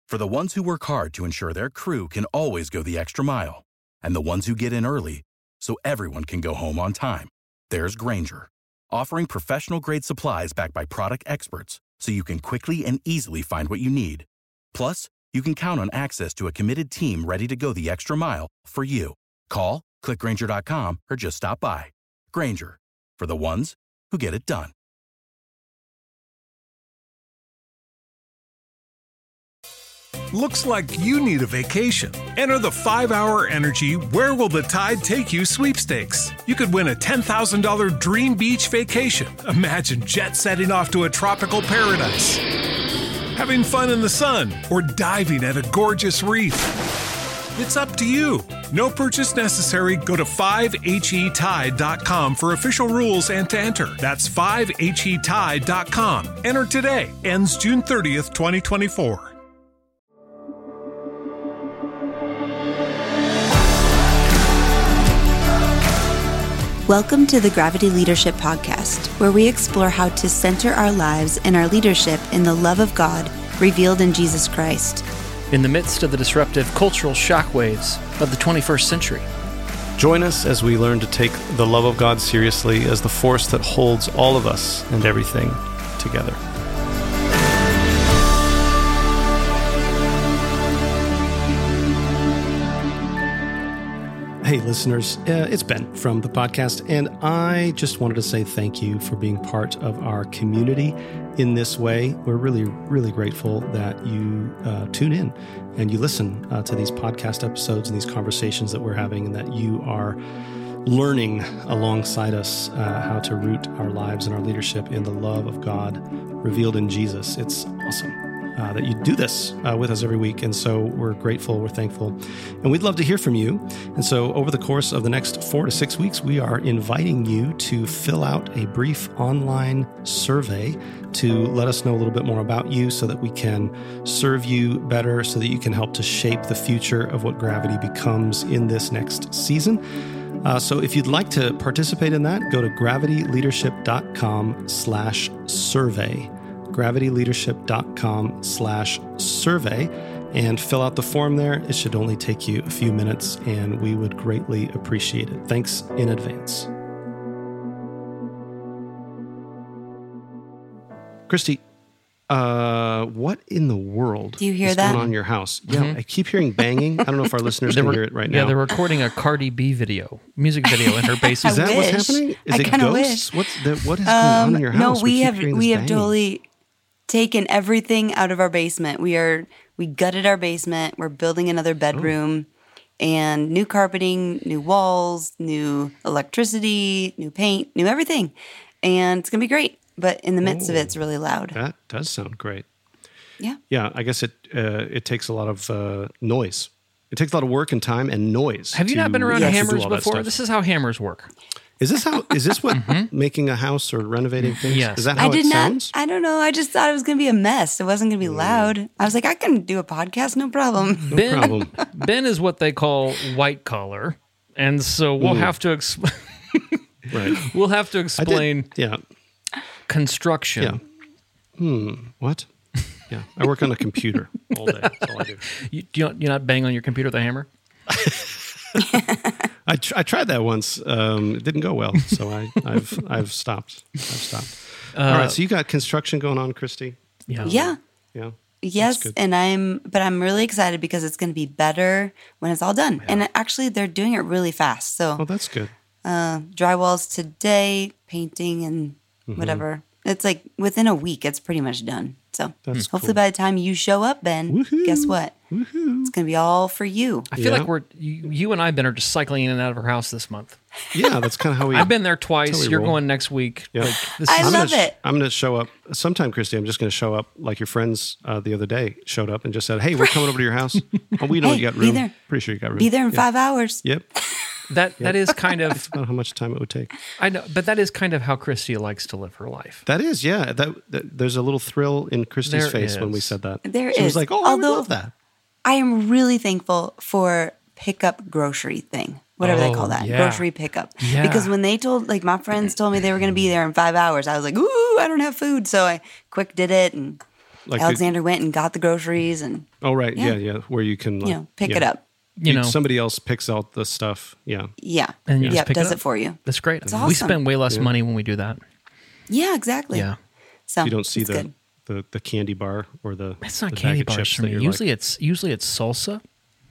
For the ones who work hard to ensure their crew can always go the extra mile, and the ones who get in early so everyone can go home on time, there's Grainger, offering professional-grade supplies backed by product experts so you can quickly and easily find what you need. Plus, you can count on access to a committed team ready to go the extra mile for you. Call, click Grainger.com, or just stop by. Grainger, for the ones who get it done. Looks like you need a vacation. Enter the 5-Hour Energy Where Will the Tide Take You sweepstakes. You could win a $10,000 dream beach vacation. Imagine jet setting off to a tropical paradise, having fun in the sun, or diving at a gorgeous reef. It's up to you. No purchase necessary. Go to 5HETide.com for official rules and to enter. That's 5HETide.com. Enter today. Ends June 30th, 2024. Welcome to the Gravity Leadership Podcast, where we explore how to center our lives and our leadership in the love of God revealed in Jesus Christ. In the midst of the disruptive cultural shockwaves of the 21st century. Join us as we learn to take the love of God seriously as the force that holds all of us and everything together. Hey, listeners, it's Ben from the podcast, and I just wanted to say thank you for being part of our community in this way. We're really, really grateful that you tune in and you listen to these podcast episodes and these conversations that we're having, and that you are learning alongside us how to root our lives and our leadership in the love of God revealed in Jesus. It's awesome that you do this with us every week. And so we're grateful, we're thankful, and we'd love to hear from you. And so over the course of the next 4 to 6 weeks, we are inviting you to fill out a brief online survey to let us know a little bit more about you so that we can serve you better, so that you can help to shape the future of what Gravity becomes in this next season. So if you'd like to participate in that, go to gravityleadership.com/survey. gravityleadership.com/survey and fill out the form there. It should only take you a few minutes, and we would greatly appreciate it. Thanks in advance. Christy, what in the world Do you hear is that? going on in your house? Yeah, I keep hearing banging. I don't know if our listeners can hear it right now. Yeah, they're recording a Cardi B music video in her basement. Is that what's wish. happening? Is I it kinda ghosts? wish. What is going on in your house? No, we keep have hearing this banging. totally taken everything out of our basement. We gutted our basement. We're building another bedroom and new carpeting, new walls, new electricity, new paint, new everything. And it's going to be great. But in the midst of it, it's really loud. That does sound great. Yeah. Yeah, I guess it takes a lot of noise. It takes a lot of work and time and noise. Have you not been around to do hammers all that before? stuff. This is how hammers work. Is this what making a house or renovating things? Yes. Is that how I did it not. sounds? I don't know. I just thought it was going to be a mess. It wasn't going to be loud. I was like, I can do a podcast, no problem. No problem. Ben is what they call white collar, and so we'll have to Right. we'll have to explain Yeah. construction. Yeah. What? Yeah. I work on a computer all day. That's all I do. You not bang on your computer with a hammer? I tried that once. It didn't go well, so I've stopped. All right. So you got construction going on, Christy? Yeah. Yeah. Yeah. Yes, good. and I'm really excited because it's going to be better when it's all done. And actually, they're doing it really fast. So Oh, that's good. drywalls today, painting and whatever. It's like within a week, it's pretty much done. So That's hopefully cool. by the time you show up, Ben, Woohoo. guess what? It's going to be all for you. I feel Yeah. like you and I, Ben, are just cycling in and out of her house this month. Yeah, that's kind of how we. I've been there That's twice. how we You're roll. going next week. Yeah. Like, this I is- love it. I'm going to show up sometime, Christy. I'm just going to show up like your friends the other day showed up and just said, "Hey, we're coming over to your house. Oh, we know Hey, you got be room. there. Pretty sure you got room. Be there in Yeah. 5 hours. Yep. that is kind of I don't know how much time it would take. I know, but that is kind of how Christy likes to live her life. That is, yeah. That there's a little thrill in Christy's There face when we is. said that. There she was is. like, "Oh, I would Although- love that." I am really thankful for pickup grocery thing, whatever they Oh, call that, yeah. grocery pickup. Yeah. Because when they told, like my friends told me they were going to be there in 5 hours, I was like, ooh, I don't have food. So I quick did it and Like Alexander went and got the groceries and oh, right. Yeah. Where you can, like, pick it up. somebody else picks out the stuff. Yeah. Yeah. And you just pick does it it for you. That's great. It's We awesome. spend way less money when we do that. Yeah, exactly. Yeah. So You don't see it's good. the candy bar or the It's not the candy bag of bars chips for that me. you're Usually it's salsa.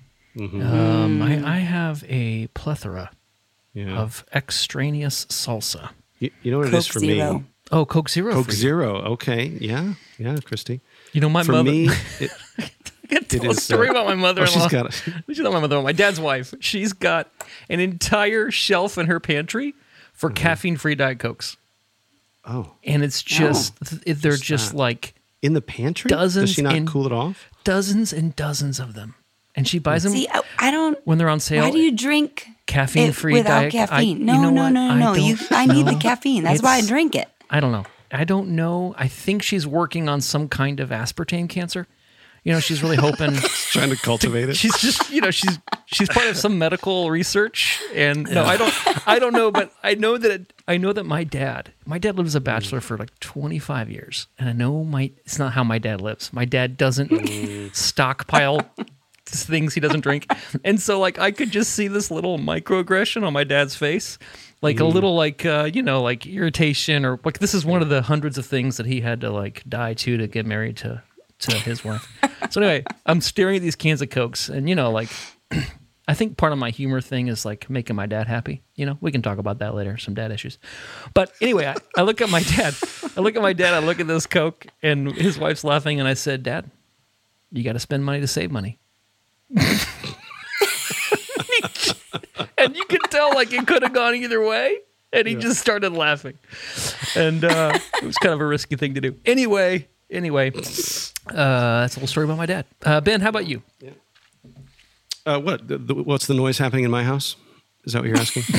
I have a plethora of extraneous salsa. You know what it Coke is for Zero. me? Oh, Coke Zero. Coke for you. Zero. Okay. Yeah. Yeah, Christy. You know, my For mother. me, I can tell a is, story about my mother-in-law. she's got She's not my mother-in-law. My dad's wife. She's got an entire shelf in her pantry for caffeine-free Diet Cokes, oh, and it's just they're just that? like in the pantry? Dozens Does she not and- cool it off? dozens and dozens of them, and she buys them See, I don't. when they're on sale. Why do you drink Caffeine-free it without Diet? caffeine? you No, know no, what? no, no, no. I need the know. caffeine. That's why I It's- drink it. I don't know. I don't know. I think she's working on some kind of aspartame cancer. You know, she's really hoping. Trying to cultivate it. She's just, she's part of some medical research, and no, I don't know, but I know that my dad lives as a bachelor for like 25 years, and I know it's not how my dad lives. My dad doesn't stockpile things he doesn't drink, and so like I could just see this little microaggression on my dad's face, like a little like like irritation, or like this is one of the hundreds of things that he had to like die to get married to his wife. So anyway, I'm staring at these cans of Cokes, and like I think part of my humor thing is like making my dad happy. We can talk about that later, some dad issues. But anyway, I look at my dad. I look at this Coke, and his wife's laughing, and I said, "Dad, you got to spend money to save money." And you could tell like it could have gone either way, and he just started laughing, and it was kind of a risky thing to do. Anyway, that's a little story about my dad. Ben, how about you? What's the noise happening in my house? Is that what you're asking?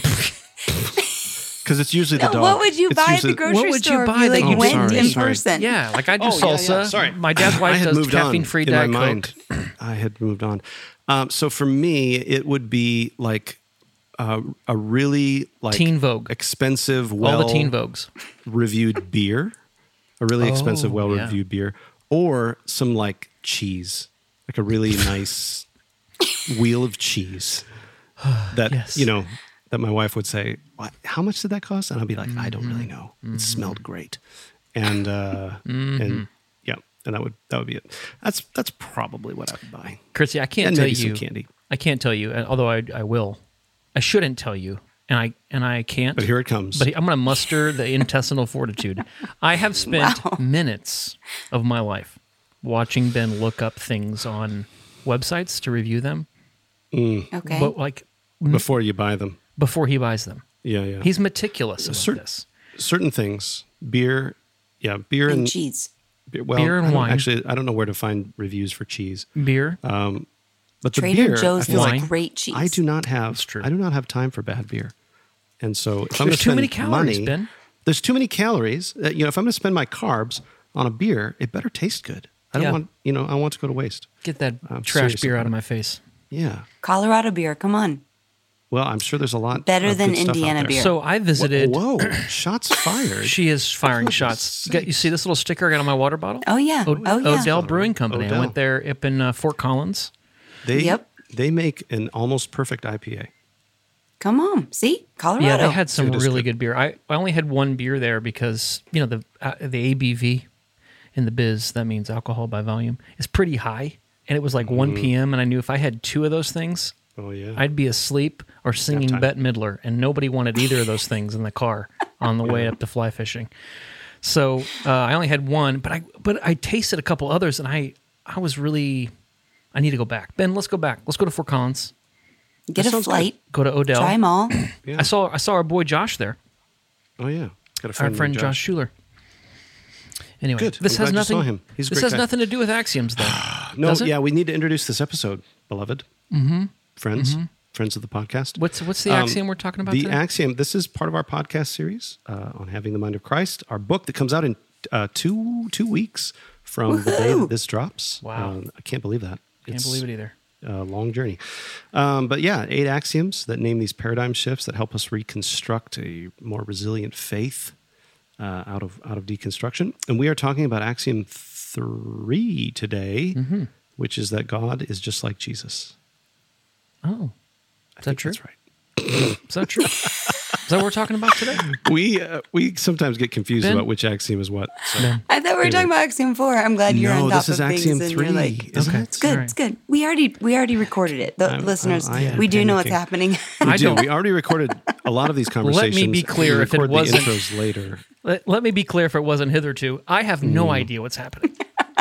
Because it's usually the dog. What would you It's buy at usually- the grocery What would you store buy if that you you like went sorry, in sorry. person? Yeah, like I do Oh, yeah, salsa. yeah, sorry. My dad's I wife had does moved on caffeine-free in my Diet mind. Coke. I had moved on. So for me, it would be like a really like Teen Vogue. expensive, All the Teen Vogues. reviewed beer, a really expensive, yeah. reviewed beer, or some like cheese, like a really nice wheel of cheese that Yes. that my wife would say, "What? How much did that cost?" And I'd be like, "I don't really know. It smelled great," and and yeah, and that would be it. That's probably what I would buy. Chrissy, I can't And tell maybe you. some candy. I can't tell you, although I will. I shouldn't tell you, and I can't. But here it comes. But I'm going to muster the intestinal fortitude. I have spent minutes of my life watching Ben look up things on websites to review them, Okay. but like Before you buy them, before he buys them. yeah. He's meticulous about this. Certain things, beer and and cheese. Beer and wine. Actually, I don't know where to find reviews for cheese. Beer. But the Trader beer, Joe's I feel has like great cheese. I do not have. That's true. I do not have time for bad beer, and so if I'm going There's to too spend many calories, money, Ben. There's too many calories. If I'm going to spend my carbs on a beer, it better taste good. I don't Yeah. want. I want to go to waste. Get that I'm trash serious beer about out of it. my face. Yeah. Colorado beer. Come on. Well, I'm sure there's a lot Better of than good stuff out Indiana there. beer. So I visited. Whoa! Shots fired. She is firing Goodness shots. You see this little sticker I got on my water bottle? Oh yeah. Oh yeah. Odell Brewing Company. I Odell. went there up in Fort Collins. Yep. They make an almost perfect IPA. Come on. See, Colorado. Yeah, they had some Dude, it's really good. good beer. I only had one beer there because the ABV in the biz, that means alcohol by volume, is pretty high, and it was like 1 p.m. and I knew if I had two of those things, Oh yeah. I'd be asleep or singing time. Bette Midler, and nobody wanted either of those things in the car on the way up to fly fishing. So I only had one, but I tasted a couple others, and I was really. I need to go back. Ben, let's go back. Let's go to Fort Collins. Get a sounds flight. Go to Odell. Try them all. Yeah. I saw our boy Josh there. Oh yeah. Got a Our friend, friend named Josh Schuler. Anyway, Good. this I'm has glad you nothing. saw him. He's a this great has guy. nothing to do with Axioms, though. No, Does it? yeah, we need to introduce this episode, beloved. Friends of the podcast. What's the axiom we're talking about The today? axiom. This is part of our podcast series on having the mind of Christ. Our book that comes out in 2 weeks from the day that this drops. Wow. I can't believe that. Can't believe it either. A long journey. But yeah, 8 axioms that name these paradigm shifts that help us reconstruct a more resilient faith out of deconstruction. And we are talking about axiom 3 today, which is that God is just like Jesus. Oh, I is that think true? That's right. Is that true? Is that what we're talking about today? We sometimes get confused Ben? about which axiom is what. So. Ben? I thought we were talking about Axiom 4. I'm glad you're on No, top this is of things. Axiom and 3, you're like, isn't Okay. it? it's good. All right. It's good. We already recorded it. The listeners, I am we do know what's panicking. happening. We I do. don't- We already recorded a lot of these conversations. be clear, We if it record wasn't- the intros later. Let me be clear if it wasn't hitherto. I have no idea what's happening.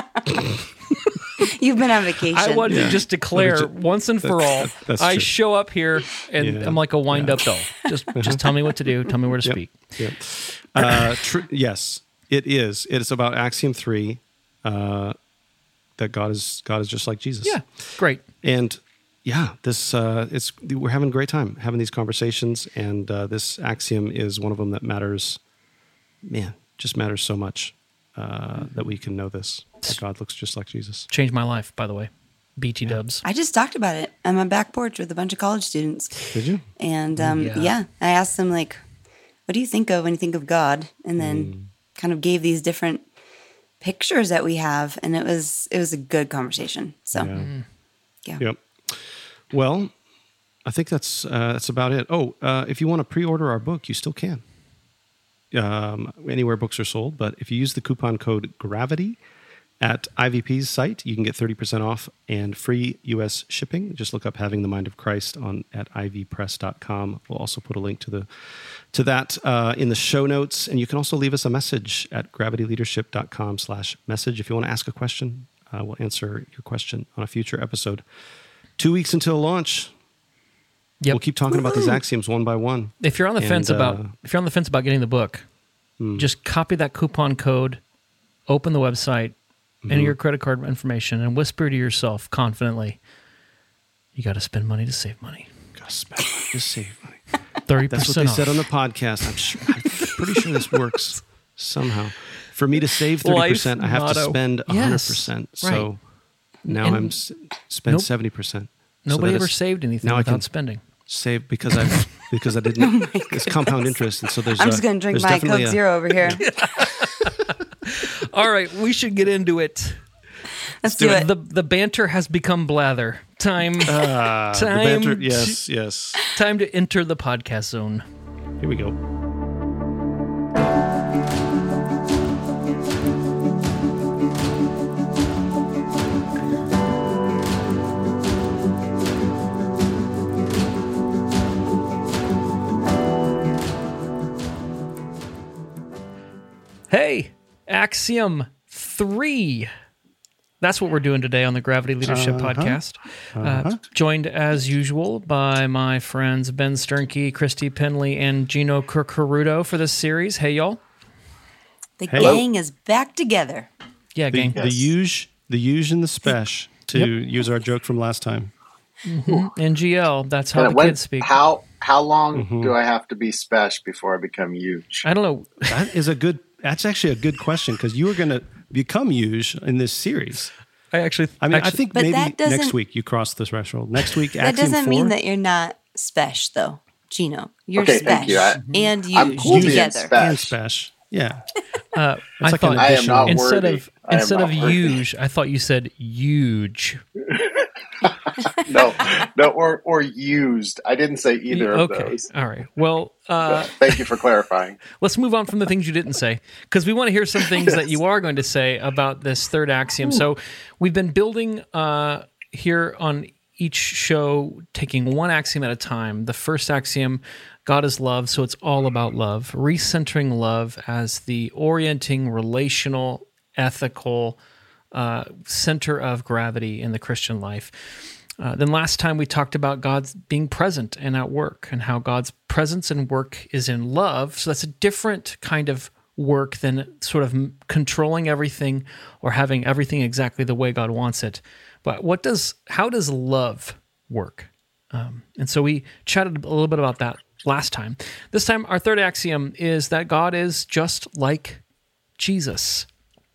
You've been on vacation. I wanted to just declare Let me once and for all, that's I true. show up here and Yeah. I'm like a wind-up doll. Just tell me what to do. Tell me where to speak. Yep. Yes, it is. It's about Axiom 3, that God is just like Jesus. Yeah, great. And yeah, this we're having a great time having these conversations, and this axiom is one of them that matters. Man, just matters so much that we can know this. That God looks just like Jesus. Changed my life, by the way. BT dubs. I just talked about it on my back porch with a bunch of college students. Did you? And Yeah. I asked them, like, what do you think of when you think of God? And then kind of gave these different pictures that we have. And it was a good conversation. So, yeah. Yep. Well, I think that's about it. Oh, if you want to pre-order our book, you still can. Anywhere books are sold, but if you use the coupon code GRAVITY at IVP's site, you can get 30% off and free U.S. shipping. Just look up Having the Mind of Christ at ivpress.com. We'll also put a link to that in the show notes, and you can also leave us a message at gravityleadership.com/message if you want to ask a question. We'll answer your question on a future episode. 2 weeks until launch. Yep. We'll keep talking about these axioms one by one. If you're on the fence about getting the book, just copy that coupon code, open the website, enter your credit card information, and whisper to yourself confidently, "You got to spend money to save money." Gotta spend money to save money. 30% That's what they off. said on the podcast. I'm pretty sure this works somehow. For me to save 30%, I have to motto. spend 100%. Yes, So right. now And I'm spend 70%. Nobody So that ever is- saved anything now I without can spending. save because I didn't. It's compound interest, and so there's. I'm just going to drink my Coke Zero over here. All right, we should get into it. Let's do it. The banter has become blather. Time the banter, yes. time to enter the podcast zone. Here we go. Hey, Axiom 3. That's what we're doing today on the Gravity Leadership Podcast. Joined as usual by my friends Ben Sternke, Christy Penley, and Gino Curcarudo for this series. Hey, y'all. The Hey. gang is back together. Yeah, The gang. the huge and the spesh, to use our joke from last time. NGL, that's how And the kids speak. How long do I have to be special before I become huge? I don't know. That's actually a good question, because you are going to become huge in this series. I think But maybe that doesn't- next week you cross this threshold. Next week, That Axiom doesn't 4. mean that you're not spesh, though, Gino. You're Okay, spesh. thank you. And I'm you cool being together. spesh. and spesh. Yeah. I like thought an I am not instead worthy. of I am instead not of worthy. huge, I thought you said huge. No, or used. I didn't say either of Okay, those. all right. Well, Thank you for clarifying. let's move on from the things you didn't say, because we want to hear some things that you are going to say about this third axiom. So we've been building here on each show, taking one axiom at a time. The first axiom, God is love, so it's all about love. Recentering love as the orienting, relational, ethical center of gravity in the Christian life. Then last time we talked about God's being present and at work, and how God's presence and work is in love. So that's a different kind of work than sort of controlling everything or having everything exactly the way God wants it. But how does love work? And so we chatted a little bit about that last time. This time, our third axiom is that God is just like Jesus.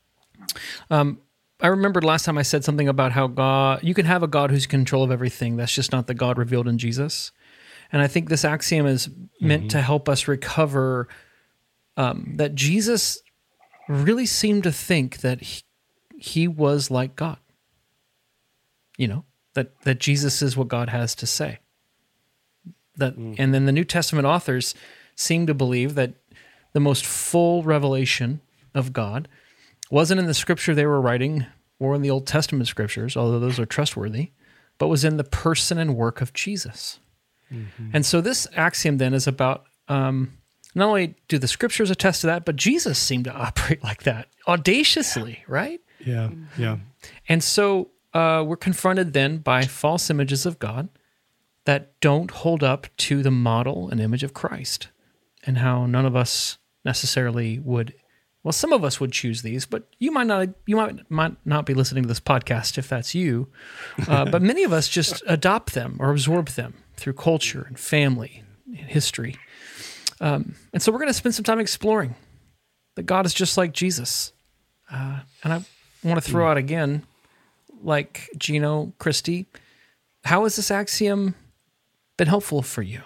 I remembered last time I said something about how you can have a God who's in control of everything. That's just not the God revealed in Jesus. And I think this axiom is meant to help us recover that Jesus really seemed to think that he was like God. You know, that Jesus is what God has to say. And then the New Testament authors seem to believe that the most full revelation of God wasn't in the scripture they were writing or in the Old Testament scriptures, although those are trustworthy, but was in the person and work of Jesus. Mm-hmm. And so this axiom then is about not only do the scriptures attest to that, but Jesus seemed to operate like that, audaciously, right? Yeah, yeah. And so we're confronted then by false images of God that don't hold up to the model and image of Christ, and how none of us necessarily would. Well, some of us would choose these, but you might not be listening to this podcast if that's you. But many of us just adopt them or absorb them through culture and family and history. And so we're going to spend some time exploring that God is just like Jesus. And I want to throw out again, like Gino, Christy, how has this axiom been helpful for you?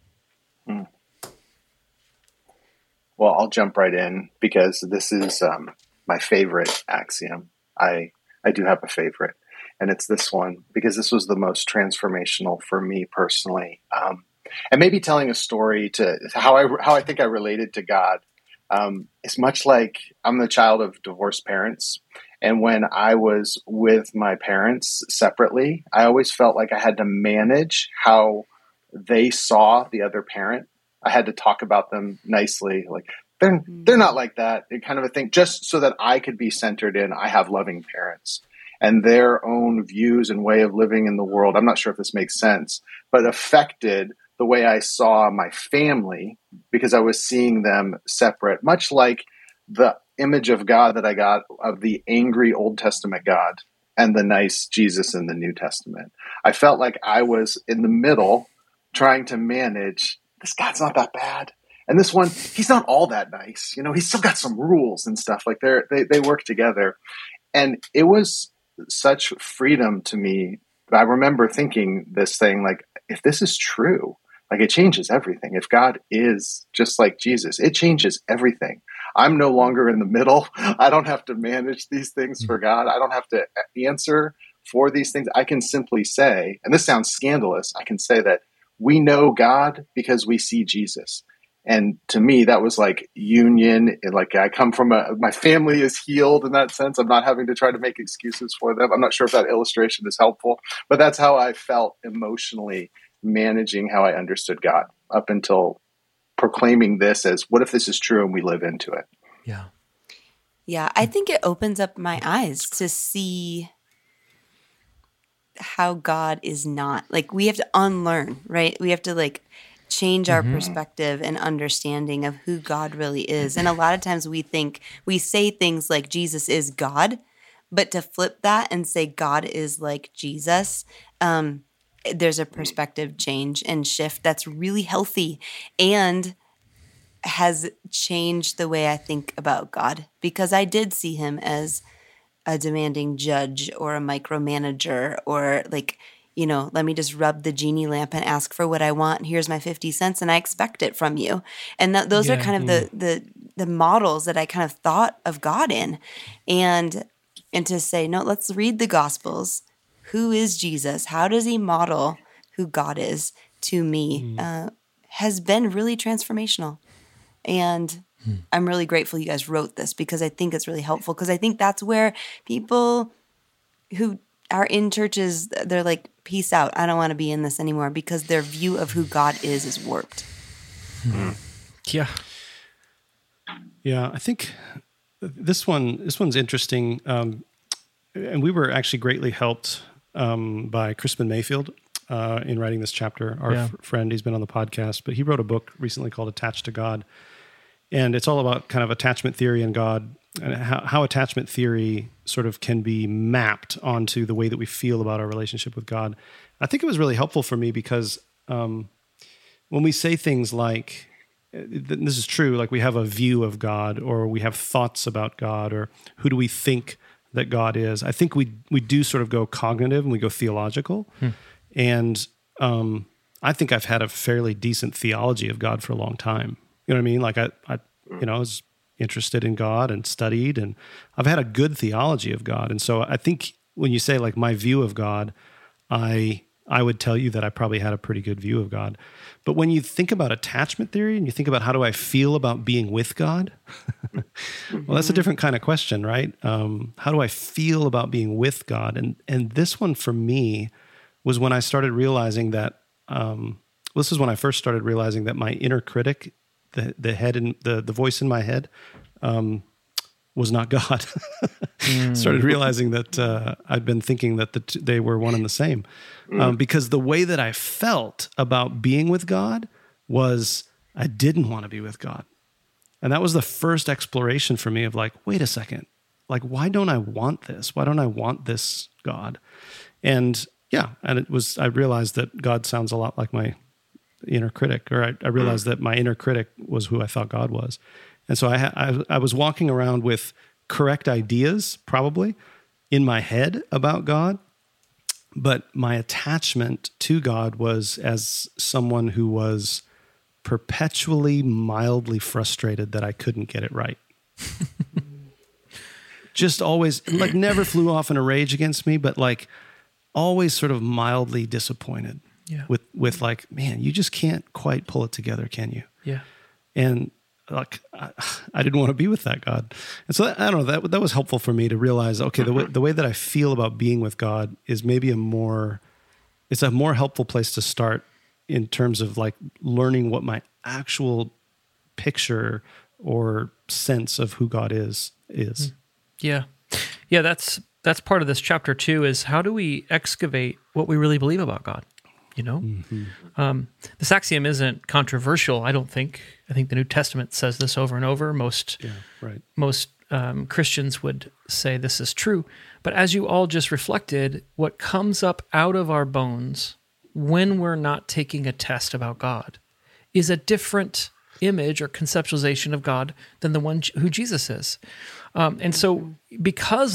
Well, I'll jump right in because this is my favorite axiom. I do have a favorite, and it's this one because this was the most transformational for me personally. And maybe telling a story to how I think I related to God is much like I'm the child of divorced parents. And when I was with my parents separately, I always felt like I had to manage how they saw the other parent. I had to talk about them nicely, like they're not like that, kind of a thing, just so that I could be centered in I have loving parents and their own views and way of living in the world. I'm not sure if this makes sense, but affected the way I saw my family because I was seeing them separate, much like the image of God that I got of the angry Old Testament God and the nice Jesus in the New Testament. I felt like I was in the middle trying to manage, this God's not that bad. And this one, he's not all that nice. You know, he's still got some rules and stuff. Like they work together. And it was such freedom to me. I remember thinking this thing, like, if this is true, like it changes everything. If God is just like Jesus, it changes everything. I'm no longer in the middle. I don't have to manage these things for God. I don't have to answer for these things. I can simply say, and this sounds scandalous, I can say that we know God because we see Jesus. And to me, that was like union. Like I come from my family is healed in that sense. I'm not having to try to make excuses for them. I'm not sure if that illustration is helpful, but that's how I felt emotionally managing how I understood God up until proclaiming this as, what if this is true and we live into it? Yeah. Yeah, I think it opens up my eyes to see how God is not. Like, we have to unlearn, right? We have to like change our perspective and understanding of who God really is. And a lot of times we say things like Jesus is God, but to flip that and say God is like Jesus, there's a perspective change and shift that's really healthy and has changed the way I think about God, because I did see him as a demanding judge or a micromanager, or like, you know, let me just rub the genie lamp and ask for what I want. Here's my 50 cents and I expect it from you. And those are kind of the models that I kind of thought of God in. And to say, no, let's read the Gospels. Who is Jesus? How does he model who God is to me? Has been really transformational. And I'm really grateful you guys wrote this, because I think it's really helpful, because I think that's where people who are in churches, they're like, peace out. I don't want to be in this anymore, because their view of who God is warped. Yeah. Yeah, I think this one's interesting. And we were actually greatly helped by Crispin Mayfield in writing this chapter. Our friend, he's been on the podcast, but he wrote a book recently called Attached to God. And it's all about kind of attachment theory and God, and how attachment theory sort of can be mapped onto the way that we feel about our relationship with God. I think it was really helpful for me because when we say things like, this is true, like we have a view of God, or we have thoughts about God, or who do we think that God is, I think we do sort of go cognitive and we go theological. And I think I've had a fairly decent theology of God for a long time. You know what I mean? Like I was, interested in God and studied, and I've had a good theology of God. And so I think when you say like my view of God, I would tell you that I probably had a pretty good view of God. But when you think about attachment theory and you think about how do I feel about being with God, well, that's a different kind of question, right? How do I feel about being with God? And this one for me was when I started realizing that, this is when I first started realizing that my inner critic, the head and the voice in my head, was not God. Started realizing that I'd been thinking that they were one and the same. Because the way that I felt about being with God was I didn't want to be with God. And that was the first exploration for me of like, wait a second, like, why don't I want this? Why don't I want this God? And I realized that God sounds a lot like my inner critic, or I realized that my inner critic was who I thought God was. And so I was walking around with correct ideas, probably, in my head about God, but my attachment to God was as someone who was perpetually mildly frustrated that I couldn't get it right. Just always, like, never flew off in a rage against me, but like always sort of mildly disappointed. Yeah. With like, man, you just can't quite pull it together, can you? Yeah. And like, I didn't want to be with that God. And so I don't know, that was helpful for me to realize, okay, the way that I feel about being with God is maybe it's a more helpful place to start in terms of like learning what my actual picture or sense of who God is. Yeah. Yeah, that's part of this chapter too, is how do we excavate what we really believe about God? You know, this axiom isn't controversial, I don't think. I think the New Testament says this over and over. Most Christians would say this is true. But as you all just reflected, what comes up out of our bones when we're not taking a test about God is a different image or conceptualization of God than the one who Jesus is. And so because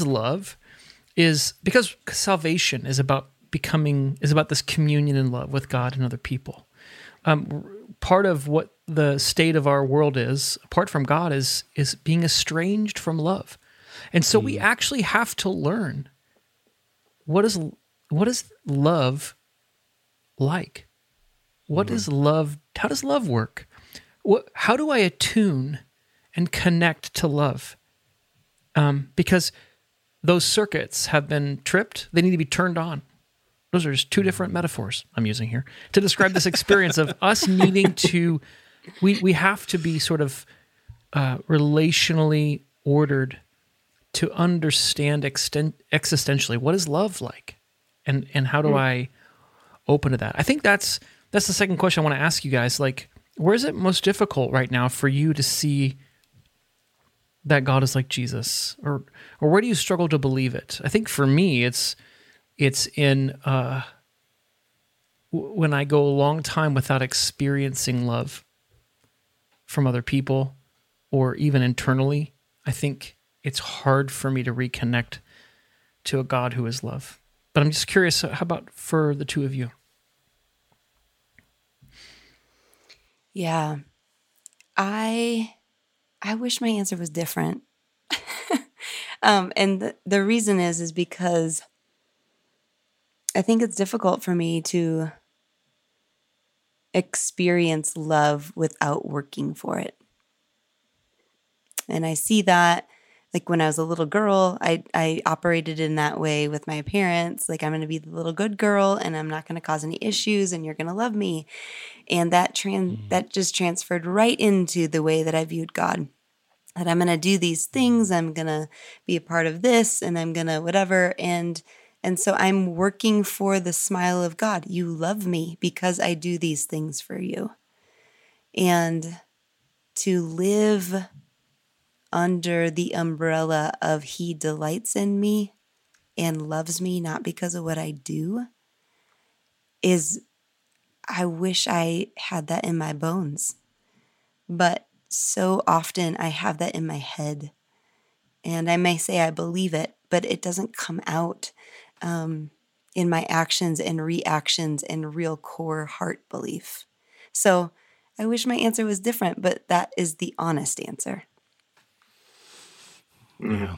salvation is about this communion and love with God and other people. Part of what the state of our world is, apart from God, is being estranged from love. And so we actually have to learn what is love like? What is love? How does love work? How do I attune and connect to love? Because those circuits have been tripped. They need to be turned on. Those are just two different metaphors I'm using here to describe this experience of us needing to, we have to be sort of relationally ordered to understand existentially what is love like, and how do I open to that? I think that's the second question I want to ask you guys. Like, where is it most difficult right now for you to see that God is like Jesus, or where do you struggle to believe it? I think for me, it's in when I go a long time without experiencing love from other people or even internally. I think it's hard for me to reconnect to a God who is love. But I'm just curious, how about for the two of you? Yeah. I wish my answer was different. And the reason is because I think it's difficult for me to experience love without working for it. And I see that, like when I was a little girl, I operated in that way with my parents. Like, I'm going to be the little good girl and I'm not going to cause any issues and you're going to love me. And that just transferred right into the way that I viewed God. That I'm going to do these things, I'm going to be a part of this, and I'm going to whatever. And so I'm working for the smile of God. You love me because I do these things for you. And to live under the umbrella of He delights in me and loves me not because of what I do I wish I had that in my bones. But so often I have that in my head. And I may say I believe it, but it doesn't come out in my actions and reactions and real core heart belief. So I wish my answer was different, but that is the honest answer. Yeah.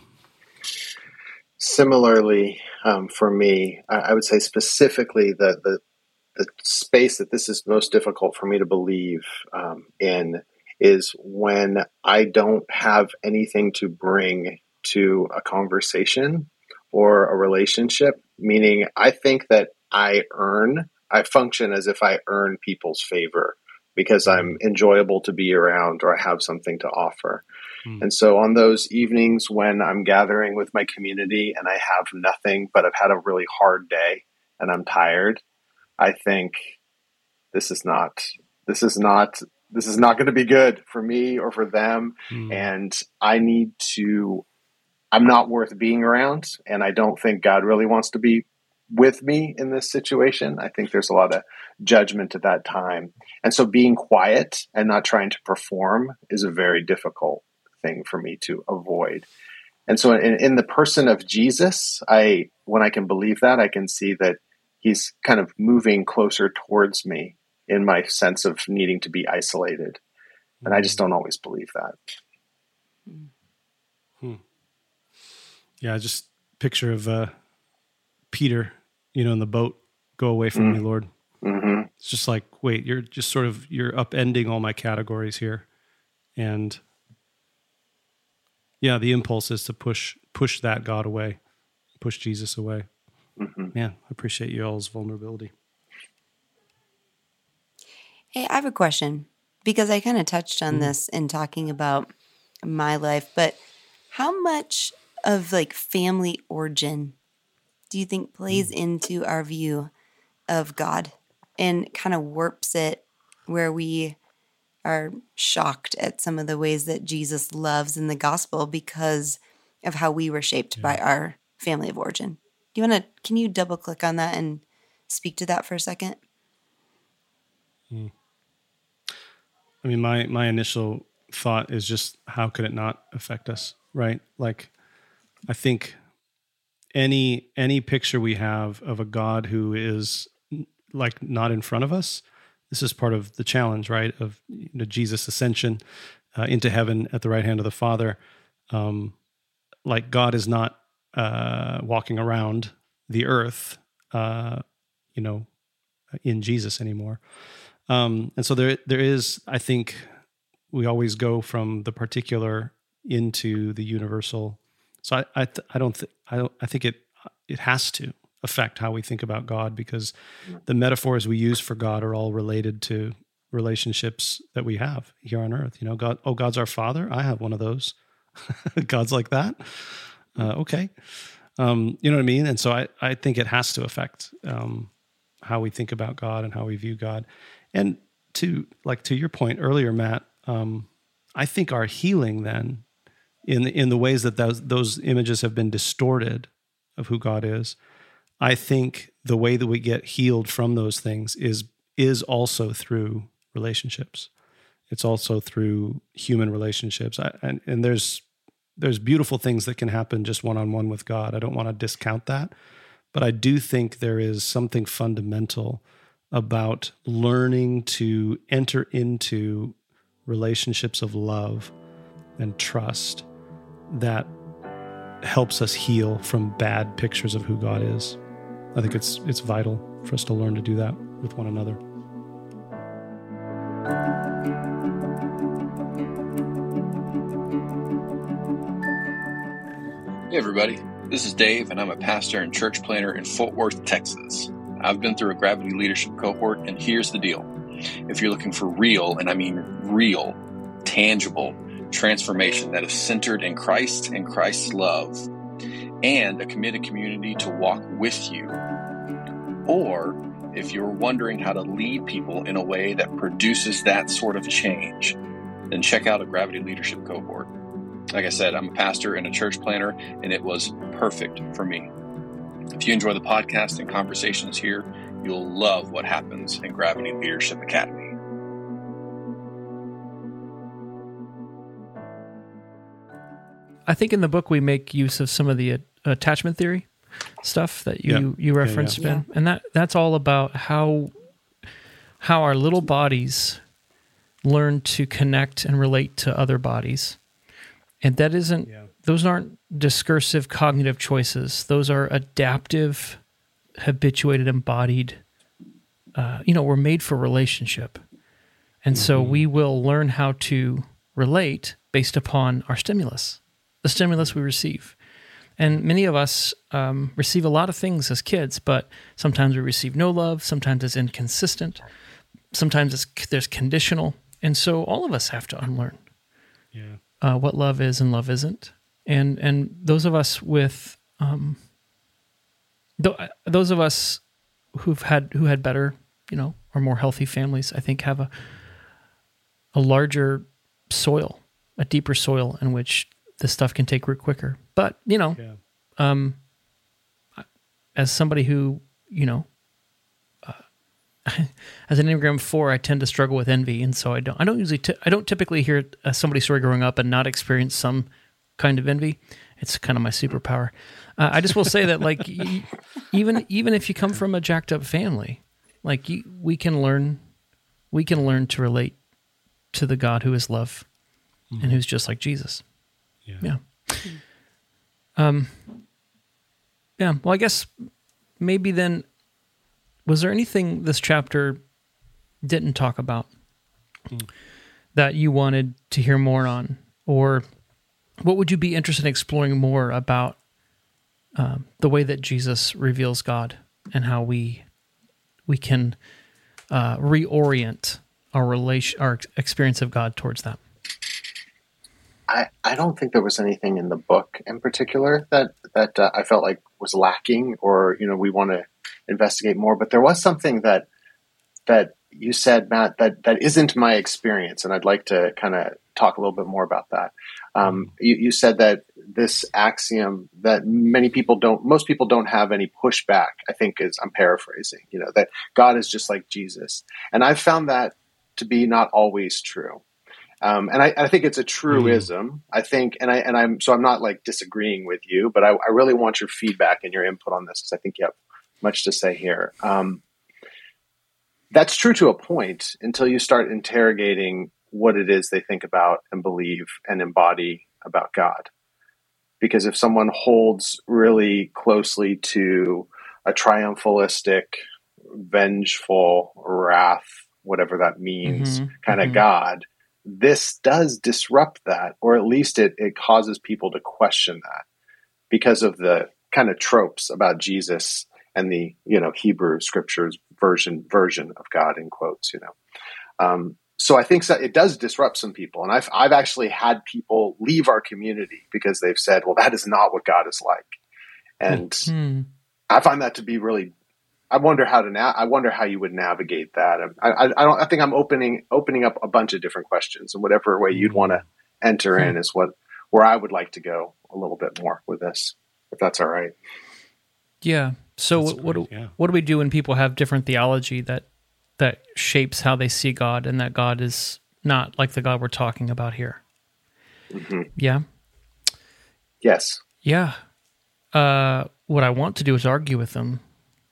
Similarly, for me, I would say specifically the space that this is most difficult for me to believe in is when I don't have anything to bring to a conversation or a relationship, meaning I think that I function as if I earn people's favor because I'm enjoyable to be around or I have something to offer. And so on those evenings when I'm gathering with my community and I have nothing, but I've had a really hard day and I'm tired, I think this is not going to be good for me or for them. And I'm not worth being around. And I don't think God really wants to be with me in this situation. I think there's a lot of judgment at that time. And so being quiet and not trying to perform is a very difficult thing for me to avoid. And so in the person of Jesus, when I can believe that, I can see that he's kind of moving closer towards me in my sense of needing to be isolated. And I just don't always believe that. Yeah, just picture of Peter, in the boat, go away from me, Lord. Mm-hmm. It's just like, wait, you're upending all my categories here. And yeah, the impulse is to push that God away, push Jesus away. Mm-hmm. Man, I appreciate you all's vulnerability. Hey, I have a question because I kind of touched on this in talking about my life, but how much of like family origin do you think plays into our view of God and kind of warps it where we are shocked at some of the ways that Jesus loves in the gospel because of how we were shaped by our family of origin? Can you double click on that and speak to that for a second? I mean, my initial thought is just, how could it not affect us, right? Like, I think any picture we have of a God who is like not in front of us, this is part of the challenge, right? Of Jesus' ascension into heaven at the right hand of the Father. Like God is not walking around the earth, in Jesus anymore. And so there is, I think, we always go from the particular into the universal. So I think it has to affect how we think about God, because the metaphors we use for God are all related to relationships that we have here on earth. God's our Father. I have one of those. God's like that. Okay. You know what I mean? And so I think it has to affect how we think about God and how we view God. And to your point earlier, Matt, I think our healing then, in the ways that those images have been distorted of who God is, I think the way that we get healed from those things is also through relationships. It's also through human relationships. And there's beautiful things that can happen just one-on-one with God. I don't want to discount that, but I do think there is something fundamental about learning to enter into relationships of love and trust that helps us heal from bad pictures of who God is. I think it's vital for us to learn to do that with one another. Hey everybody, this is Dave, and I'm a pastor and church planner in Fort Worth, Texas. I've been through a Gravity Leadership cohort, and here's the deal. If you're looking for real, and I mean real, tangible transformation that is centered in Christ and Christ's love, and a committed community to walk with you, or if you're wondering how to lead people in a way that produces that sort of change, then check out a Gravity Leadership cohort. Like I said, I'm a pastor and a church planner, and it was perfect for me. If you enjoy the podcast and conversations here, you'll love what happens in Gravity Leadership Academy. I think in the book we make use of some of the attachment theory stuff that you referenced, Ben, and that's all about how our little bodies learn to connect and relate to other bodies, and that isn't those aren't discursive cognitive choices. Those are adaptive, habituated, embodied. We're made for relationship. And so we will learn how to relate based upon our stimulus, the stimulus we receive. And many of us receive a lot of things as kids, but sometimes we receive no love, sometimes it's inconsistent, sometimes there's conditional. And so all of us have to unlearn what love is and love isn't. And those of us with those of us who had better, or more healthy families, I think have a larger soil, a deeper soil in which this stuff can take root quicker. But, as somebody who, as an Enneagram 4, I tend to struggle with envy. And so I don't typically hear somebody's story growing up and not experience some kind of envy. It's kind of my superpower. I just will say that, like, even if you come from a jacked up family, like we can learn to relate to the God who is love and who's just like Jesus. Yeah. Well, I guess maybe then, was there anything this chapter didn't talk about that you wanted to hear more on? Or what would you be interested in exploring more about the way that Jesus reveals God and how we can reorient our experience of God towards that? I don't think there was anything in the book in particular that I felt like was lacking, or we want to investigate more. But there was something that you said, Matt, that isn't my experience, and I'd like to kind of talk a little bit more about that. You said that this axiom that most people don't have any pushback, I think I'm paraphrasing, that God is just like Jesus. And I've found that to be not always true. And I think it's a truism. I think, I'm not like disagreeing with you, but I really want your feedback and your input on this, because I think you have much to say here. That's true to a point until you start interrogating what it is they think about and believe and embody about God. Because if someone holds really closely to a triumphalistic, vengeful, wrath, whatever that means, kind of God, this does disrupt that, or at least it causes people to question that because of the kind of tropes about Jesus and the Hebrew scriptures version of God, in quotes. So I think it does disrupt some people, and I've actually had people leave our community because they've said, "Well, that is not what God is like," and I find that to be really. I wonder how you would navigate that. I think I'm opening up a bunch of different questions, and whatever way you'd want to enter in is where I would like to go a little bit more with this, if that's all right. Yeah. So what do we do when people have different theology that shapes how they see God, and that God is not like the God we're talking about here? Yeah. Yes. Yeah. What I want to do is argue with them.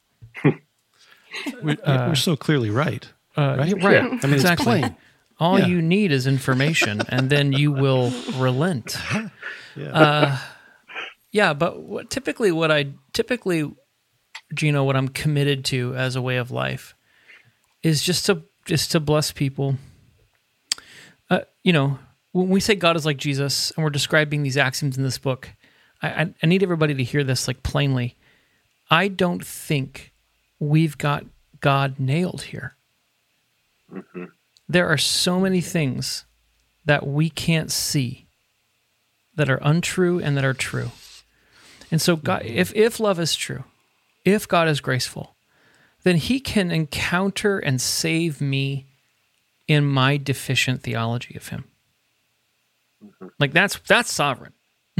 We're so clearly right. Right. Yeah. I mean, exactly. It's plain. All you need is information, and then you will relent. But typically, Gino, what I'm committed to as a way of life is just to bless people. When we say God is like Jesus, and we're describing these axioms in this book, I need everybody to hear this like plainly. I don't think we've got God nailed here. There are so many things that we can't see that are untrue and that are true. And so God, if love is true, if God is graceful, then he can encounter and save me in my deficient theology of him. Like that's sovereign.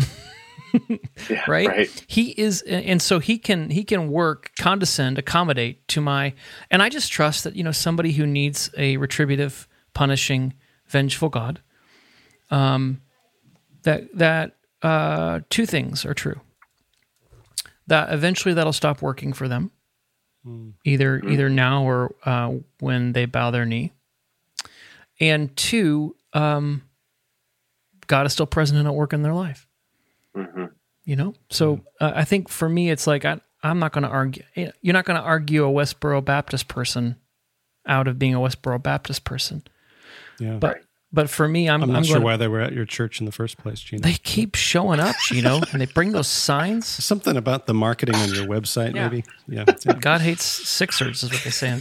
Right? He is, and so he can work, condescend, accommodate to my, and I just trust that, somebody who needs a retributive, punishing, vengeful God, that two things are true. That eventually that'll stop working for them, either now or when they bow their knee. And two, God is still present and at work in their life. You know? So I think for me, it's like, I'm not going to argue. You're not going to argue a Westboro Baptist person out of being a Westboro Baptist person. Yeah. But for me, I'm not sure why they were at your church in the first place, Gino. They keep showing up, Gino, and they bring those signs. Something about the marketing on your website, maybe. Yeah. God hates Sixers, is what they say.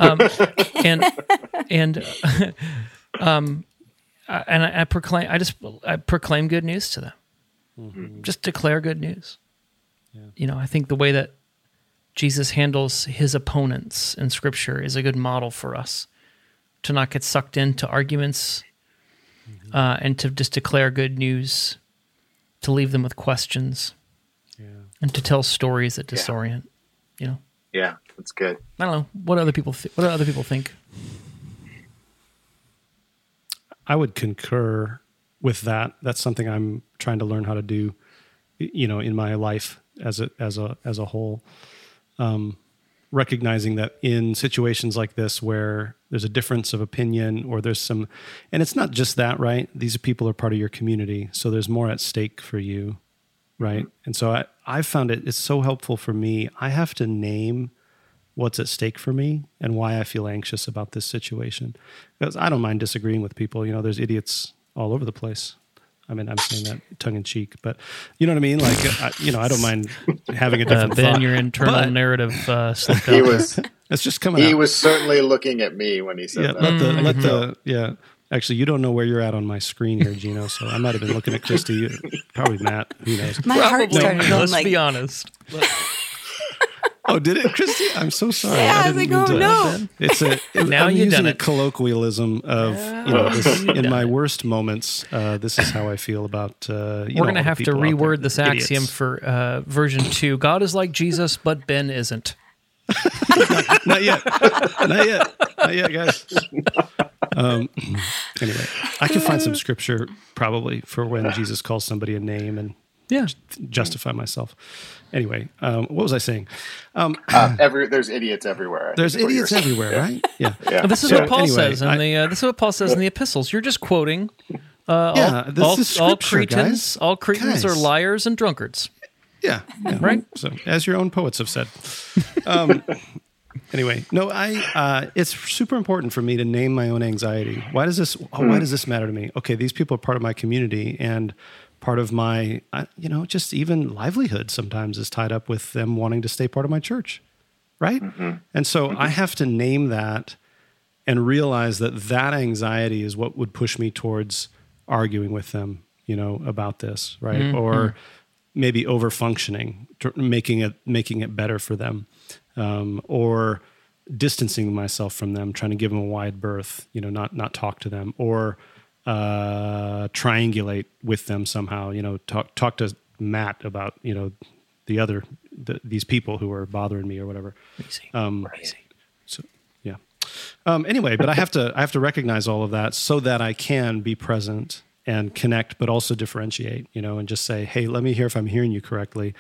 I proclaim good news to them. Mm-hmm. Just declare good news. Yeah. You know, I think the way that Jesus handles his opponents in Scripture is a good model for us to not get sucked into arguments. And to just declare good news, to leave them with questions, and to tell stories that disorient. You know. Yeah, that's good. I don't know what other people think. I would concur with that. That's something I'm trying to learn how to do, you know, in my life as a whole. Recognizing that in situations like this where there's a difference of opinion or there's some, and it's not just that, right? These people are part of your community, so there's more at stake for you, right? And so I found it's so helpful for me. I have to name what's at stake for me and why I feel anxious about this situation. Because I don't mind disagreeing with people. You know, there's idiots all over the place. I mean, I'm saying that tongue in cheek, but you know what I mean? Like, I don't mind having a different Ben, thought. your internal narrative slipped out. He was. It's just coming He out. was certainly looking at me when he said that. Actually, you don't know where you're at on my screen here, Gino, so I might have been looking at Christy. Probably Matt. Who knows? My heart started going Let's like, be honest. Oh, did it, Christy? I'm so sorry. Yeah, I was like, oh no. Now I'm you've using done a it. colloquialism of, this, in my worst moments, this is how I feel about, We're going to have to reword this axiom for version 2. God is like Jesus, but Ben isn't. Not yet, guys. Anyway, I can find some scripture probably for when Jesus calls somebody a name and justify myself. Anyway, what was I saying? There's idiots everywhere. There's idiots everywhere, right? Yeah. This is what Paul says in this is what Paul says in the epistles. You're just quoting. This is all scripture, Cretans. guys. All Cretans are liars and drunkards. Yeah. Right. So, as your own poets have said. Anyway, no, it's super important for me to name my own anxiety. Why does this matter to me? Okay, these people are part of my community, and part of my, just even livelihood sometimes is tied up with them wanting to stay part of my church, right? Mm-hmm. And so I have to name that and realize that anxiety is what would push me towards arguing with them, about this, right? Mm-hmm. Or maybe over-functioning, making it better for them, or distancing myself from them, trying to give them a wide berth, not talk to them, or triangulate with them somehow, talk to Matt about, these people who are bothering me or whatever. Easy. So, yeah. Anyway, but I have to recognize all of that so that I can be present and connect, but also differentiate, and just say, hey, let me hear if I'm hearing you correctly.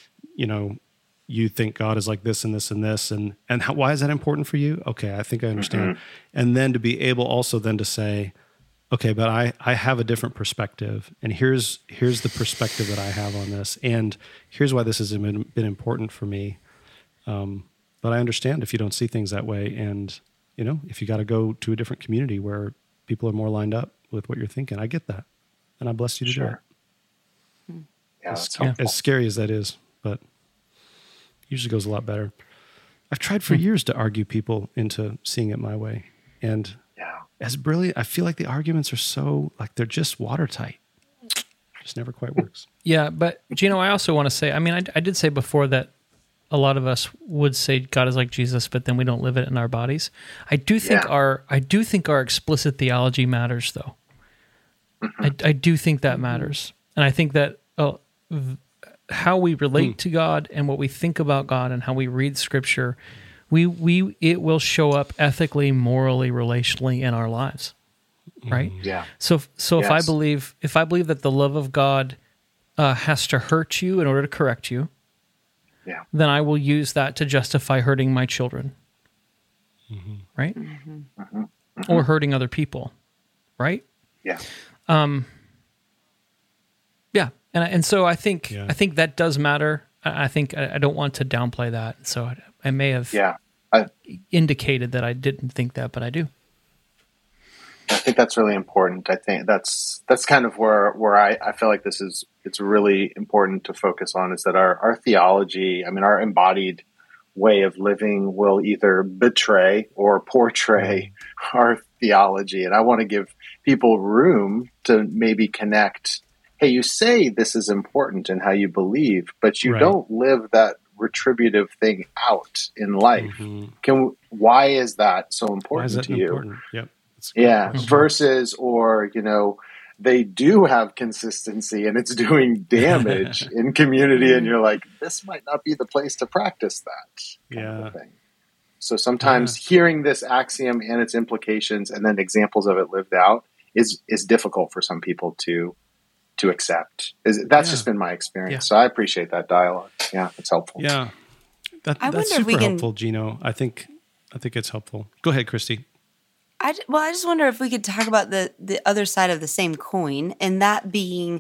You think God is like this and this and this, and why is that important for you? Okay, I think I understand. Mm-hmm. And then to be able also then to say, okay, but I have a different perspective, and here's the perspective that I have on this, and here's why this has been important for me. But I understand if you don't see things that way, and if you got to go to a different community where people are more lined up with what you're thinking, I get that, and I bless you to do it. Yeah, as scary as that is, but usually goes a lot better. I've tried for years to argue people into seeing it my way, and as brilliant, I feel like the arguments are so they're just watertight. Just never quite works. Yeah, but Gino, I also want to say, I did say before that a lot of us would say God is like Jesus, but then we don't live it in our bodies. I do think our explicit theology matters, though. I do think that matters, and I think that how we relate to God and what we think about God and how we read Scripture, it will show up ethically, morally, relationally in our lives, right? Yeah. So if I believe that the love of God has to hurt you in order to correct you, then I will use that to justify hurting my children, right? Mm-hmm. Or hurting other people, right? Yeah. And so I think that does matter. I think I don't want to downplay that. So I may have indicated that I didn't think that, but I do. I think that's really important. I think that's kind of where I feel like it's really important to focus on, is that our theology, I mean, our embodied way of living will either betray or portray our theology. And I want to give people room to maybe connect. Hey, you say this is important in how you believe, but you don't live that retributive thing out in life. Why is that so important to you? Yep. Versus, or, they do have consistency and it's doing damage in community, and you're like, this might not be the place to practice that kind of thing. So sometimes hearing this axiom and its implications and then examples of it lived out is difficult for some people to accept. That's just been my experience. So I appreciate that dialogue. Yeah, it's helpful. Yeah, that's super helpful, Gino. I think it's helpful. Go ahead, Christy. I just wonder if we could talk about the other side of the same coin, and that being,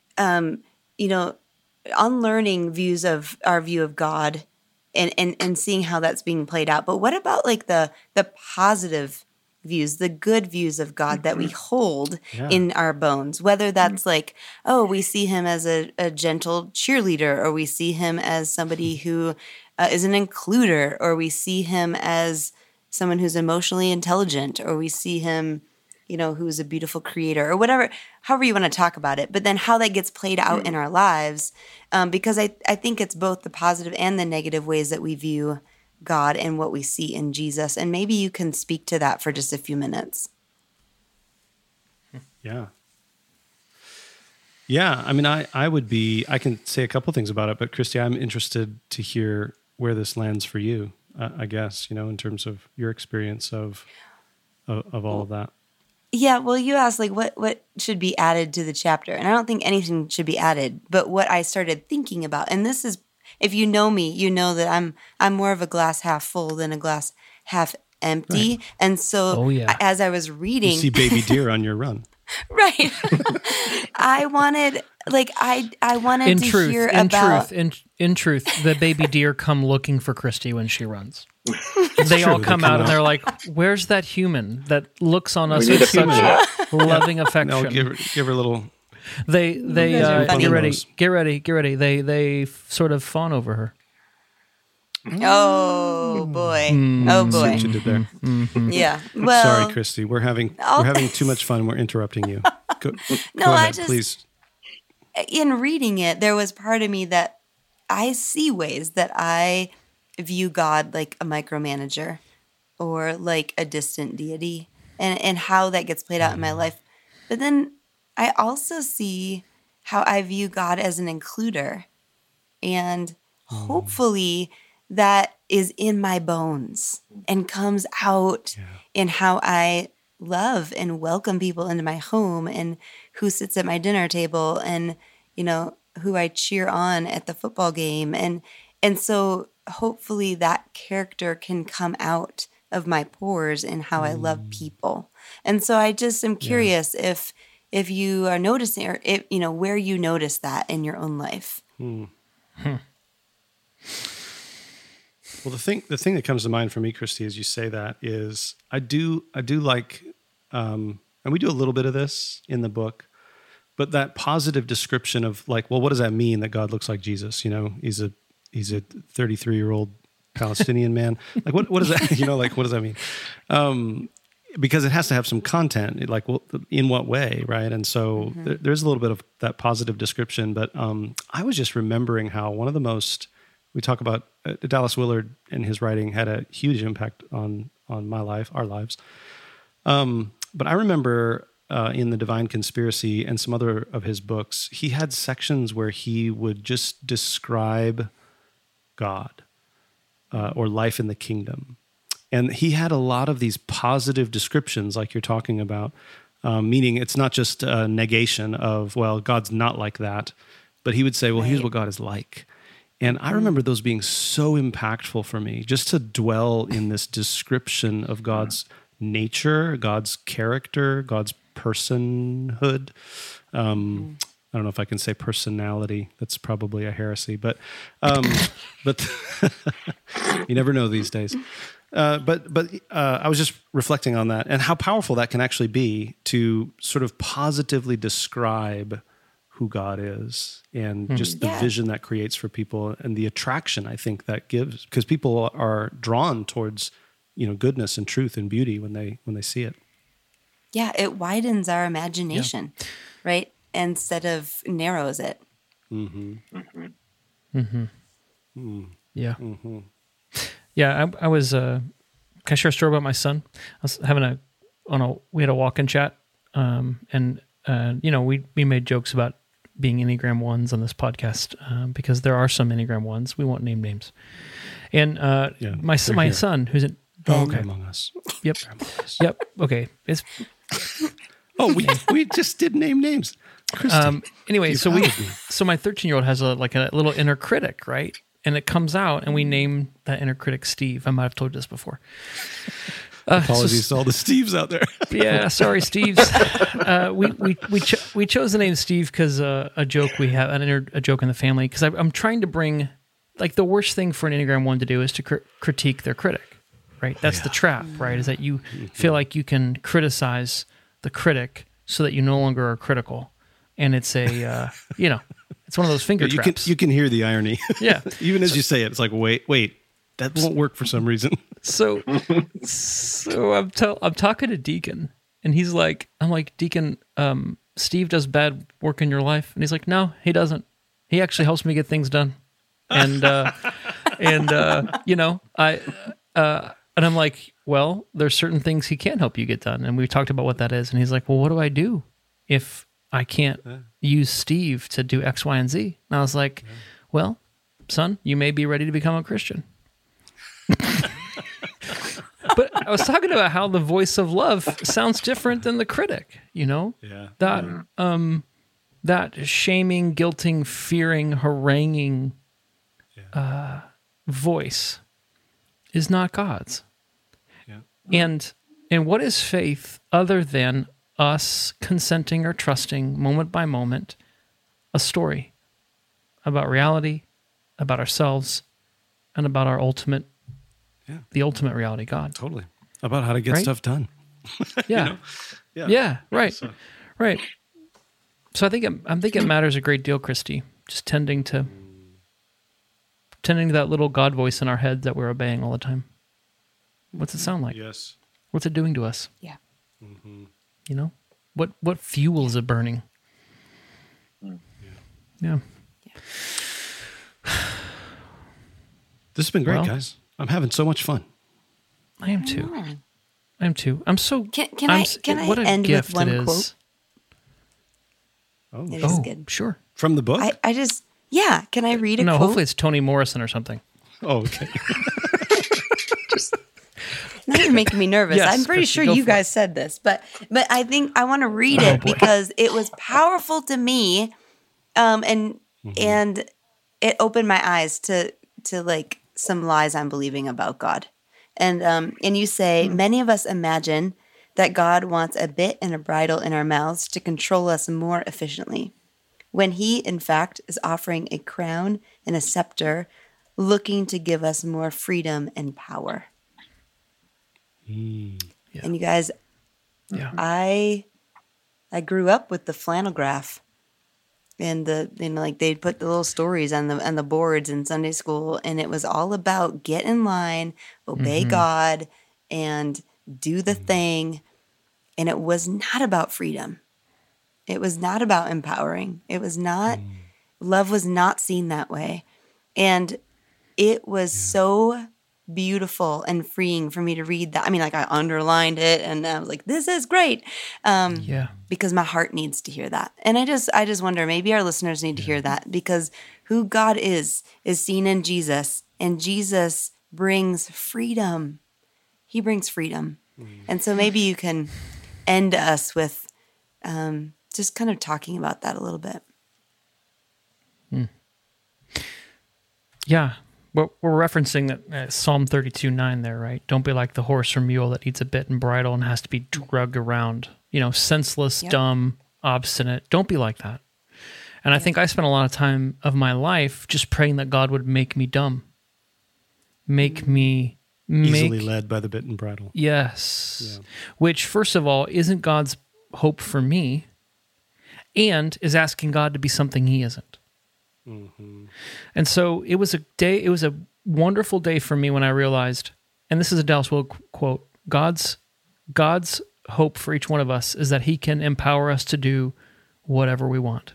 unlearning our view of God and seeing how that's being played out. But what about like the positive views, the good views of God that we hold in our bones, whether that's like, we see him as a gentle cheerleader, or we see him as somebody who is an includer, or we see him as someone who's emotionally intelligent, or we see him, who's a beautiful creator, or whatever, however you want to talk about it. But then how that gets played out in our lives, because I think it's both the positive and the negative ways that we view God and what we see in Jesus. And maybe you can speak to that for just a few minutes. Yeah. Yeah. I mean, I can say a couple things about it, but Christy, I'm interested to hear where this lands for you. I guess, in terms of your experience of all of that. Yeah, well, you asked like what should be added to the chapter, and I don't think anything should be added. But what I started thinking about, and this is, if you know me, you know that I'm more of a glass half full than a glass half empty. Right. And so, as I was reading, you see baby deer on your run. Right. I wanted to hear about... In truth, the baby deer come looking for Christy when she runs. They all come out and they're like, where's that human that looks on us with such loving affection? No, give her a little... They get ready. They sort of fawn over her. Oh boy! Oh boy! See what you did there. Mm-hmm. Yeah. Well, sorry, Christy. We're having too much fun. We're interrupting you. Go ahead, please. In reading it, there was part of me that I see ways that I view God like a micromanager or like a distant deity, and how that gets played out in my life. But then I also see how I view God as an includer, and hopefully that is in my bones and comes out in how I love and welcome people into my home, and who sits at my dinner table, and who I cheer on at the football game, and so hopefully that character can come out of my pores in how I love people. And so I just am curious if you are noticing, or if where you notice that in your own life. Well, the thing that comes to mind for me, Christy, as you say that, is I do like, and we do a little bit of this in the book, but that positive description of like, well, what does that mean that God looks like Jesus? He's a 33-year-old Palestinian man. Like, what does that? What does that mean? Because it has to have some content. Like, well, in what way, right? And so there's a little bit of that positive description. But I was just remembering how one of the most, we talk about Dallas Willard and his writing had a huge impact on my life, our lives. But I remember in The Divine Conspiracy and some other of his books, he had sections where he would just describe God or life in the kingdom. And he had a lot of these positive descriptions like you're talking about, meaning it's not just a negation of, well, God's not like that, but he would say, well, here's what God is like. And I remember those being so impactful for me, just to dwell in this description of God's nature, God's character, God's personhood, I don't know if I can say personality. That's probably a heresy, but you never know these days. But I was just reflecting on that and how powerful that can actually be to sort of positively describe who God is and just the vision that creates for people and the attraction I think that gives, because people are drawn towards, goodness and truth and beauty when they see it. Yeah, it widens our imagination, right? Instead of narrows it. Mm-hmm. Mm-hmm. Mm-hmm. Yeah. Mm-hmm. Yeah, I was, can I share a story about my son? I was having we had a walk-in chat, and we made jokes about being Enneagram 1s on this podcast, because there are some Enneagram 1s. We won't name names. And my son, who's in... Okay. Among us. Yep. Yep. Okay. It's... we just did name names. Anyway, so my 13-year-old has a little inner critic, right? And it comes out, and we name that inner critic Steve. I might have told you this before. Apologies to all the Steves out there. Yeah, sorry, Steves. We chose the name Steve because a joke we have, a joke in the family. Because I'm trying to bring, the worst thing for an Enneagram 1 to do is to critique their critic, right? That's the trap, right? Is that you feel like you can criticize the critic so that you no longer are critical, and it's a it's one of those finger traps. You can hear the irony. Yeah, even as you say it, it's like wait. That won't work for some reason. So I'm talking to Deacon, and he's like, I'm like, Deacon, Steve does bad work in your life, and he's like, no, he doesn't. He actually helps me get things done, and I'm like, well, there's certain things he can't help you get done, and we talked about what that is, and he's like, well, what do I do if I can't use Steve to do X, Y, and Z? And I was like, well, son, you may be ready to become a Christian. But I was talking about how the voice of love sounds different than the critic, that shaming, guilting, fearing, haranguing voice is not God's. And what is faith other than us consenting or trusting moment by moment a story about reality, about ourselves, and about our the ultimate reality, God. Totally. About how to get stuff done. Yeah. Yeah. Right. So. Right. So I think it matters a great deal, Christy, just tending to that little God voice in our head that we're obeying all the time. What's it sound like? Yes. What's it doing to us? Yeah. Mm-hmm. What fuel is it burning? Yeah. This has been great, guys. I'm having so much fun. I am too. I'm so. Can I end with one quote? Oh, it is good. Sure. From the book? I just Can I read a quote? No, hopefully it's Toni Morrison or something. Oh, okay. Now you're making me nervous. Yes, I'm pretty Christy, sure you guys said this, but I think I want to read it because it was powerful to me, and it opened my eyes to some lies I'm believing about God. And you say, many of us imagine that God wants a bit and a bridle in our mouths to control us more efficiently, when he, in fact, is offering a crown and a scepter, looking to give us more freedom and power. And you guys, I grew up with the flannel graph. And they'd put the little stories on the boards in Sunday school, and it was all about get in line, obey God, and do the thing. And it was not about freedom. It was not about empowering. It was not, love was not seen that way. And it was so beautiful and freeing for me to read that. I mean, I underlined it and I was like, this is great. Because my heart needs to hear that. And I just wonder, maybe our listeners need to hear that, because who God is seen in Jesus, and Jesus brings freedom. He brings freedom. And so maybe you can end us with just kind of talking about that a little bit. Yeah. We're referencing Psalm 32:9 there, right? Don't be like the horse or mule that needs a bit and bridle and has to be dragged around. Senseless, dumb, obstinate. Don't be like that. And I think I spent a lot of time of my life just praying that God would make me dumb. Make me Easily led by the bit and bridle. Yes. Yeah. Which, first of all, isn't God's hope for me, and is asking God to be something he isn't. Mm-hmm. And so it was a wonderful day for me when I realized, and this is a Dallas Willard quote, God's hope for each one of us is that he can empower us to do whatever we want.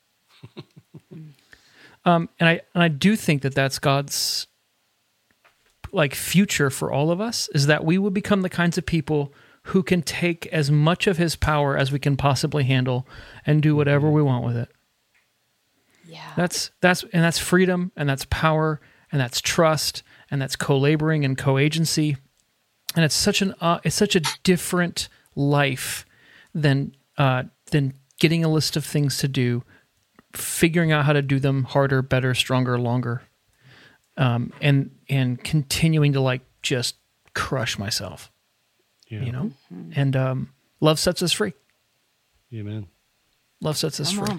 And I do think that that's God's future for all of us, is that we would become the kinds of people who can take as much of his power as we can possibly handle and do whatever we want with it. Yeah. That's freedom, and that's power, and that's trust, and that's co-laboring and co-agency. And it's such a different life than getting a list of things to do, figuring out how to do them harder, better, stronger, longer, and continuing to just crush myself. Yeah. Mm-hmm. And love sets us free. Amen. Love sets us free. on.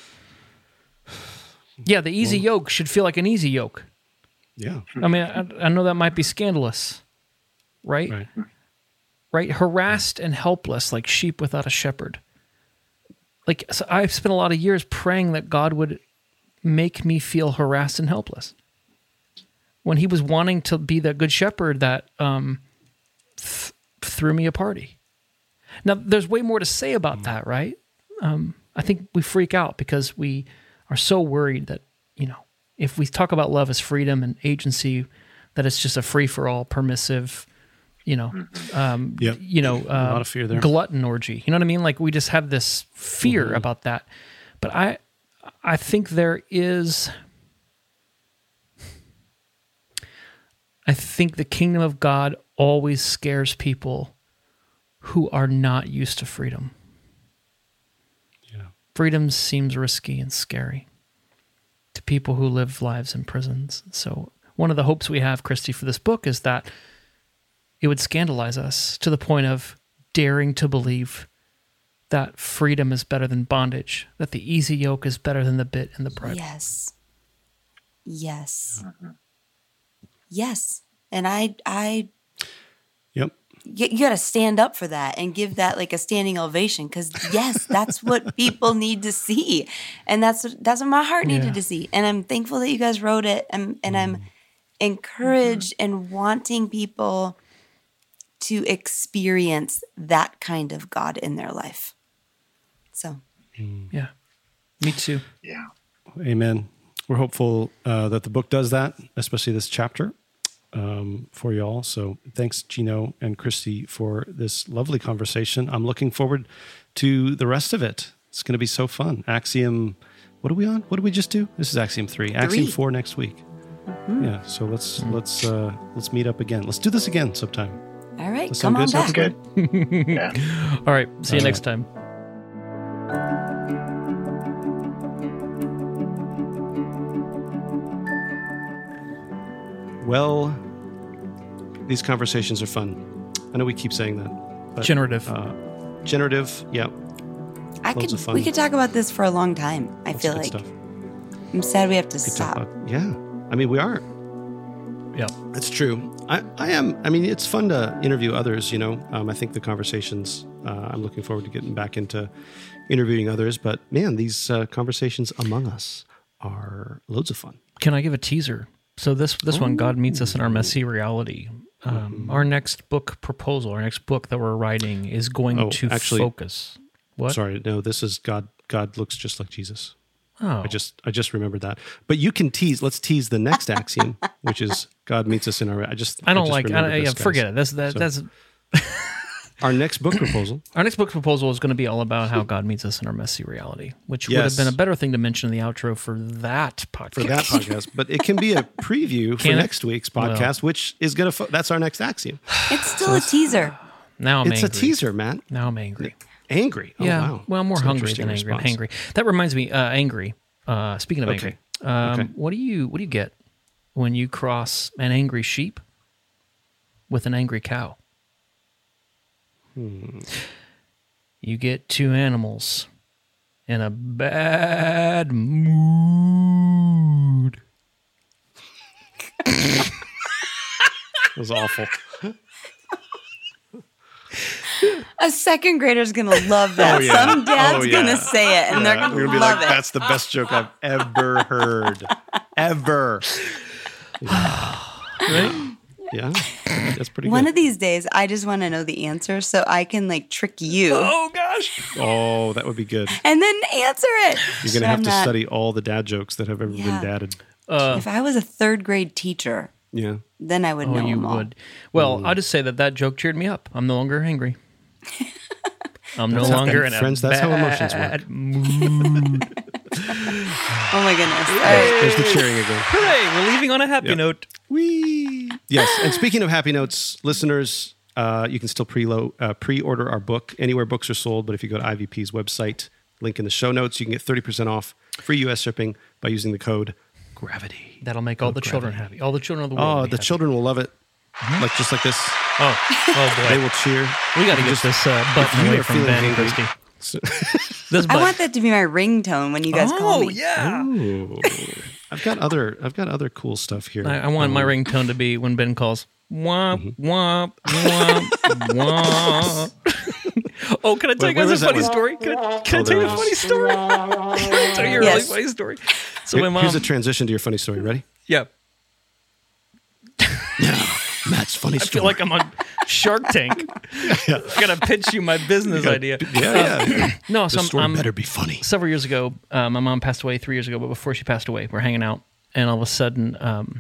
Yeah, the easy yoke should feel like an easy yoke. Yeah. I mean, I know that might be scandalous, right? Right? Harassed and helpless like sheep without a shepherd. So I've spent a lot of years praying that God would make me feel harassed and helpless, when he was wanting to be the good shepherd that threw me a party. Now, there's way more to say about that, right? I think we freak out because we are so worried that, if we talk about love as freedom and agency, that it's just a free-for-all, permissive, a lot of fear there. glutton orgy. You know what I mean? We just have this fear about that. But I think there is... I think the kingdom of God always scares people who are not used to freedom. Yeah. Freedom seems risky and scary to people who live lives in prisons. So one of the hopes we have, Christy, for this book is that it would scandalize us to the point of daring to believe that freedom is better than bondage, that the easy yoke is better than the bit and the bridle. Yes. Yes. And I Yep. you got to stand up for that and give that a standing ovation, because yes, that's what people need to see, and that's what my heart needed to see. And I'm thankful that you guys wrote it, and I'm encouraged and wanting people to experience that kind of God in their life. So, Yeah, me too. Yeah. Amen. We're hopeful that the book does that, especially this chapter, for y'all. So thanks, Gino and Christy, for this lovely conversation. I'm looking forward to the rest of it. It's going to be so fun. Axiom, what are we on? What did we just do? This is Axiom 3. Axiom 4 next week. Mm-hmm. Yeah. So let's meet up again. Let's do this again sometime. all right, That come sound on good? back. Good. Yeah. All right, see you next time. Well, these conversations are fun. I know we keep saying that. But, Generative. Generative, yeah. Loads of fun. We could talk about this for a long time. I Lots feel of like good stuff. I'm sad we have to Could talk stop. about- yeah. I mean, we are. Yeah. That's true. I am. I mean, it's fun to interview others, I think the conversations, I'm looking forward to getting back into interviewing others. But man, these conversations among us are loads of fun. Can I give a teaser? So this one, God Meets Us in Our Messy Reality. Our next book proposal, our next book that we're writing is going to focus. What? Sorry, no, this is God. God looks just like Jesus. Oh. I just remembered that. But you can tease. Let's tease the next axiom, which is God meets us in our. I don't like. Forget it. That's our next book proposal. Our next book proposal is going to be all about how God meets us in our messy reality, which would have Yes. been a better thing to mention in the outro for that podcast. But it can be a preview for Can it? next week's podcast, which is going to. That's our next axiom. It's still a teaser. Now I'm It's angry. a teaser, man. Now I'm angry. Angry. Oh, Yeah. wow. Well, I'm more That's an hungry than interesting angry. I'm response. hangry. That reminds me, angry. Speaking of Okay. angry, Okay. what do you get when you cross an angry sheep with an angry cow? You get two animals, in a bad mood. It was awful. A second grader's going to love that. Oh, yeah. Some dad's Oh, yeah. going to say it, and they're going We're to gonna be love like, it. that's the best joke I've ever heard. Ever. Right? Yeah. That's pretty One good. of these days, I just want to know the answer so I can like trick you Oh, gosh. Oh, that would be good. and then answer it. You're going to have to study all the dad jokes that have ever been Yeah. dadded. If I was a third grade teacher, Yeah. then I would Oh, know you them all. would. Well, I'll just say that joke cheered me up. I'm no longer angry. I'm no longer in a friends, that's how emotions work. bad mood. Oh my goodness. All right. There's the cheering again. Hooray, we're leaving on a happy note. Whee! Yes, and speaking of happy notes, listeners, you can still pre-order our book anywhere books are sold. But if you go to IVP's website, link in the show notes, you can get 30% off, free U.S. shipping by using the code GRAVITY. That'll make all the children happy. All the children of the world Oh, will be the happy. children will love it. Like just like this, Oh boy. they will cheer. We got to get this button you away are from feeling Ben angry- Christie. So- This I button. want that to be my ringtone when you guys call me. yeah. Ooh. I've got other cool stuff here. I want my ringtone to be when Ben calls. Womp, womp, womp, womp. Oh, can I tell you where guys is a that funny one? story? Can I there tell you a it is. funny story? Can I tell you a really Yes. funny story? So my mom. Here's a transition to your funny story. Ready? Yeah. Matt's funny I feel like I'm on Shark Tank. I gotta pitch you my business idea. Yeah. No, The so story I'm better be funny. several years ago, my mom passed away 3 years ago, but before she passed away, we're hanging out, and all of a sudden,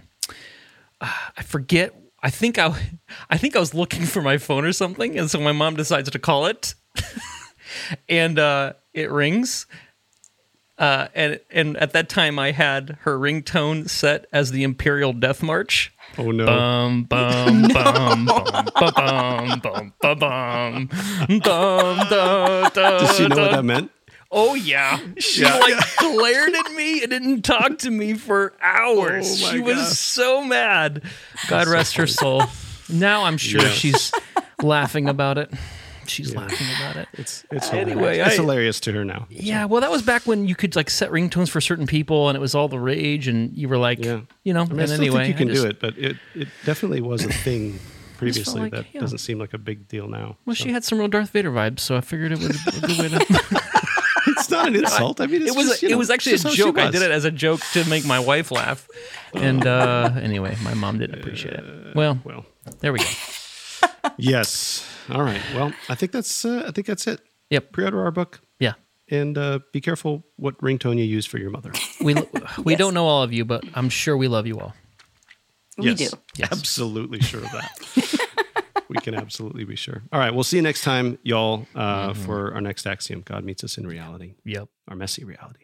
I forget. I think I was looking for my phone or something, and so my mom decides to call it, and it rings. And at that time, I had her ringtone set as the Imperial Death March. Oh no. Bum bum bum bum bum bum bum bum bum da da. Does she know what da. that meant? Oh yeah, she glared at me and didn't talk to me for hours. Oh, my She was gosh. so mad. God rest her soul. Now I'm sure Yeah. she's laughing about it. She's laughing about it. It's Anyway, hilarious. It's hilarious to her now. Yeah, well, that was back when you could like set ringtones for certain people, and it was all the rage, and you were like, Yeah. you know. I mean, I and still anyway, think you can I just- do it, but it definitely was a thing previously like, that yeah. doesn't seem like a big deal now. Well, So. she had some real Darth Vader vibes, so I figured it was a good way to. It's not an insult. I mean, it's It was just, you it know, was actually a it's just how she joke. I was. did it as a joke to make my wife laugh, and anyway, my mom didn't appreciate it. Well, Well, there we go. yes. All right. Well, I think that's it. Yep. Pre-order our book Yeah, and be careful what ringtone you use for your mother. we don't know all of you, but I'm sure we love you all. We do. Yes. Absolutely sure of that. We can absolutely be sure. All right. We'll see you next time, y'all, for our next axiom. God meets us in reality. Yep. Our messy reality.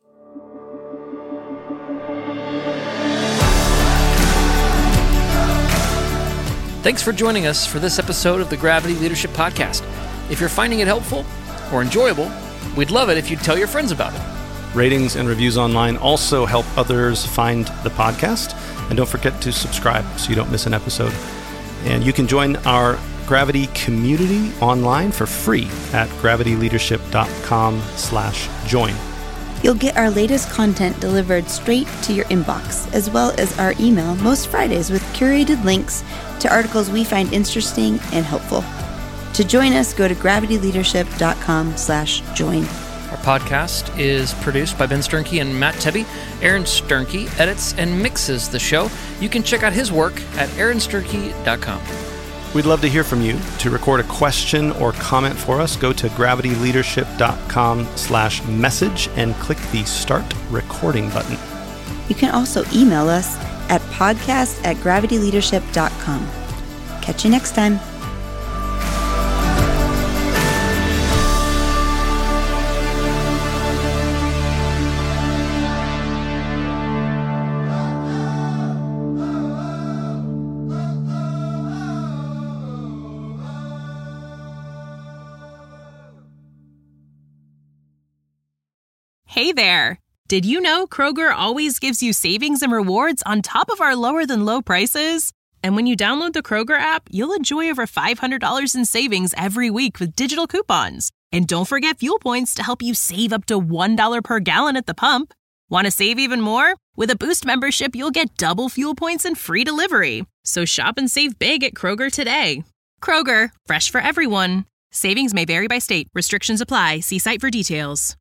Thanks for joining us for this episode of the Gravity Leadership Podcast. If you're finding it helpful or enjoyable, we'd love it if you'd tell your friends about it. Ratings and reviews online also help others find the podcast. And don't forget to subscribe so you don't miss an episode. And you can join our Gravity community online for free at gravityleadership.com/join. You'll get our latest content delivered straight to your inbox, as well as our email most Fridays with curated links to articles we find interesting and helpful. To join us, go to gravityleadership.com/join. Our podcast is produced by Ben Sternke and Matt Tebbe. Aaron Sternke edits and mixes the show. You can check out his work at aaronsternke.com. We'd love to hear from you. To record a question or comment for us, go to gravityleadership.com/message and click the Start Recording button. You can also email us at podcast@gravityleadership.com. Catch you next time. Hey there! Did you know Kroger always gives you savings and rewards on top of our lower-than-low prices? And when you download the Kroger app, you'll enjoy over $500 in savings every week with digital coupons. And don't forget fuel points to help you save up to $1 per gallon at the pump. Want to save even more? With a Boost membership, you'll get double fuel points and free delivery. So shop and save big at Kroger today. Kroger, fresh for everyone. Savings may vary by state. Restrictions apply. See site for details.